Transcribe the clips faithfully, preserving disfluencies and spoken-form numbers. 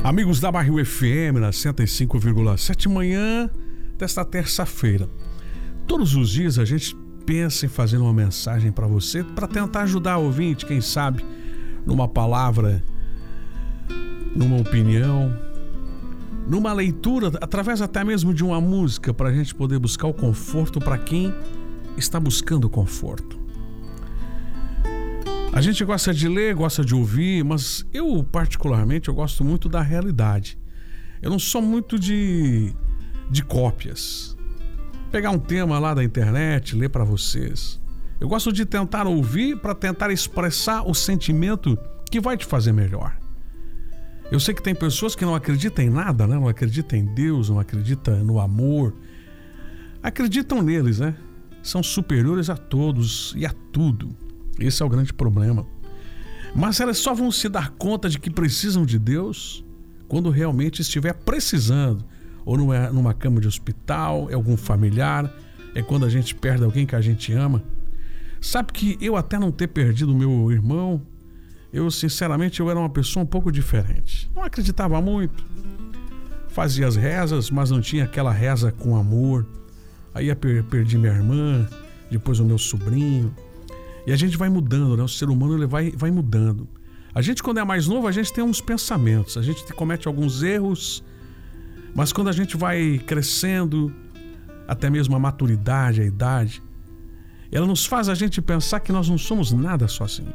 Amigos da Barril F M, na cento e cinco vírgula sete, manhã desta terça-feira. Todos os dias a gente pensa em fazer uma mensagem para você, para tentar ajudar o ouvinte, quem sabe, numa palavra, numa opinião, numa leitura, através até mesmo de uma música, para a gente poder buscar o conforto para quem está buscando conforto. A gente gosta de ler, gosta de ouvir, mas eu particularmente eu gosto muito da realidade. Eu não sou muito de, de cópias. Pegar um tema lá da internet, ler para vocês. Eu gosto de tentar ouvir para tentar expressar o sentimento que vai te fazer melhor. Eu sei que tem pessoas que não acreditam em nada, né? Não acreditam em Deus, não acreditam no amor. Acreditam neles, né? São superiores a todos e a tudo. Esse é o grande problema. Mas elas só vão se dar conta de que precisam de Deus quando realmente estiver precisando. Ou numa, numa cama de hospital, é algum familiar, é quando a gente perde alguém que a gente ama. Sabe que eu até não ter perdido o meu irmão, eu sinceramente eu era uma pessoa um pouco diferente. Não acreditava muito. Fazia as rezas, mas não tinha aquela reza com amor. Aí eu perdi minha irmã, depois o meu sobrinho. E a gente vai mudando, né? O ser humano ele vai, vai mudando. A gente, quando é mais novo, a gente tem uns pensamentos, a gente comete alguns erros, mas quando a gente vai crescendo, até mesmo a maturidade, a idade, ela nos faz a gente pensar que nós não somos nada sozinhos.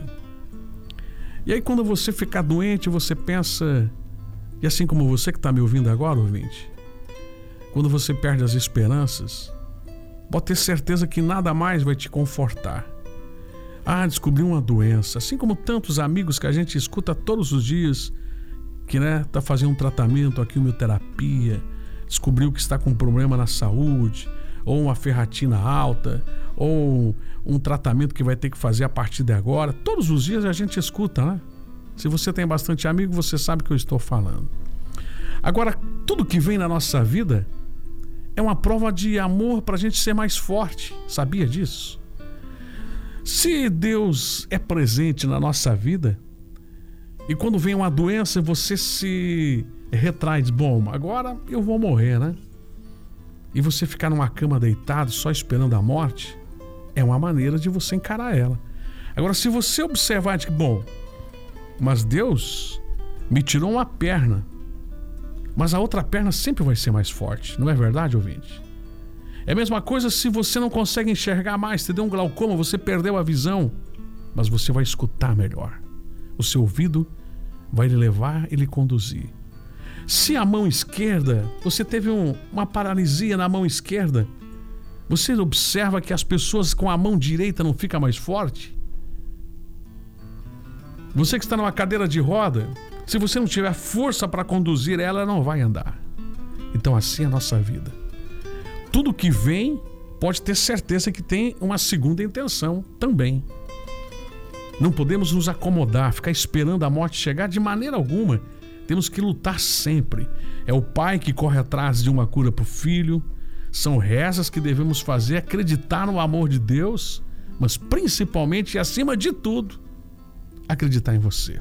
E aí quando você ficar doente, você pensa, e assim como você que está me ouvindo agora, ouvinte, quando você perde as esperanças, pode ter certeza que nada mais vai te confortar. Ah, descobriu uma doença, assim como tantos amigos que a gente escuta todos os dias, que né, tá fazendo um tratamento, a quimioterapia, descobriu que está com um problema na saúde, ou uma ferritina alta, ou um tratamento que vai ter que fazer a partir de agora. Todos os dias a gente escuta, né? Se você tem bastante amigo, você sabe o que eu estou falando. Agora, tudo que vem na nossa vida é uma prova de amor para a gente ser mais forte. Sabia disso? Se Deus é presente na nossa vida e quando vem uma doença você se retrai, diz, bom, agora eu vou morrer, né? E você ficar numa cama deitado só esperando a morte é uma maneira de você encarar ela. Agora, se você observar de que, bom, mas Deus me tirou uma perna, mas a outra perna sempre vai ser mais forte, não é verdade, ouvinte? É a mesma coisa se você não consegue enxergar mais, te deu um glaucoma, você perdeu a visão, mas você vai escutar melhor. O seu ouvido vai lhe levar e lhe conduzir. Se a mão esquerda, você teve um, uma paralisia na mão esquerda, você observa que as pessoas com a mão direita não ficam mais forte? Você que está numa cadeira de roda, se você não tiver força para conduzir ela, ela não vai andar. Então assim é a nossa vida. Tudo que vem, pode ter certeza que tem uma segunda intenção também. Não podemos nos acomodar, ficar esperando a morte chegar de maneira alguma. Temos que lutar sempre. É o pai que corre atrás de uma cura para o filho. São rezas que devemos fazer, acreditar no amor de Deus, mas principalmente e acima de tudo, acreditar em você.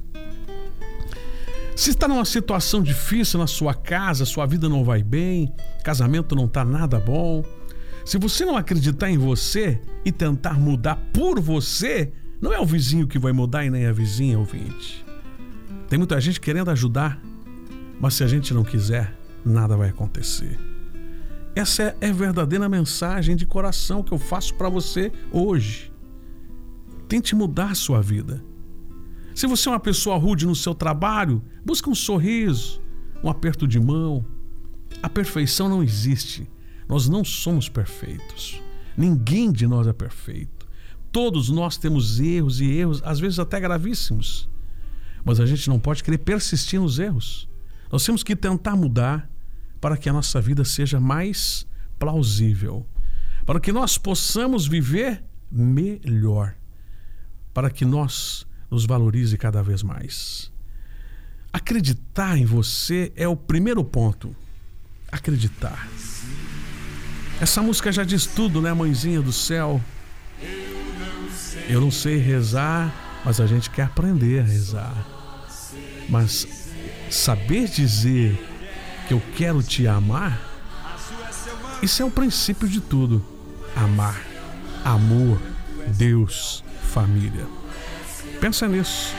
Se está numa situação difícil na sua casa, sua vida não vai bem, casamento não está nada bom, se você não acreditar em você e tentar mudar por você, não é o vizinho que vai mudar e nem a vizinha, ouvinte. Tem muita gente querendo ajudar, mas se a gente não quiser, nada vai acontecer. Essa é a verdadeira mensagem de coração que eu faço para você hoje. Tente mudar a sua vida. Se você é uma pessoa rude no seu trabalho, busca um sorriso, um aperto de mão. A perfeição não existe. Nós não somos perfeitos. Ninguém de nós é perfeito. Todos nós temos erros e erros, às vezes até gravíssimos. Mas a gente não pode querer persistir nos erros. Nós temos que tentar mudar para que a nossa vida seja mais plausível. Para que nós possamos viver melhor. Para que nós nos valorize cada vez mais. Acreditar em você é o primeiro ponto. Acreditar. Essa música já diz tudo, né, mãezinha do céu? Eu não sei rezar, mas a gente quer aprender a rezar. Mas saber dizer que eu quero te amar, isso é o princípio de tudo. Amar, amor, Deus, família. Pensa nisso.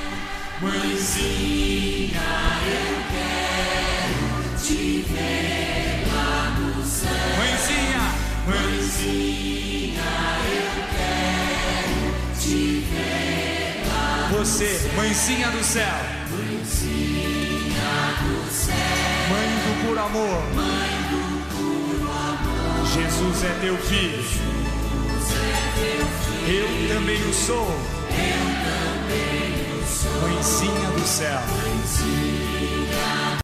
Mãezinha, eu quero te ver lá no céu. Mãezinha, mãezinha, eu quero te ver lá no Você, céu. Mãezinha do céu. Mãezinha do céu. Mãe do puro amor. Mãe do puro amor. Jesus é teu filho. Jesus é teu filho. Eu também o sou. Eu também o sou. Mãezinha do céu. Mãezinha.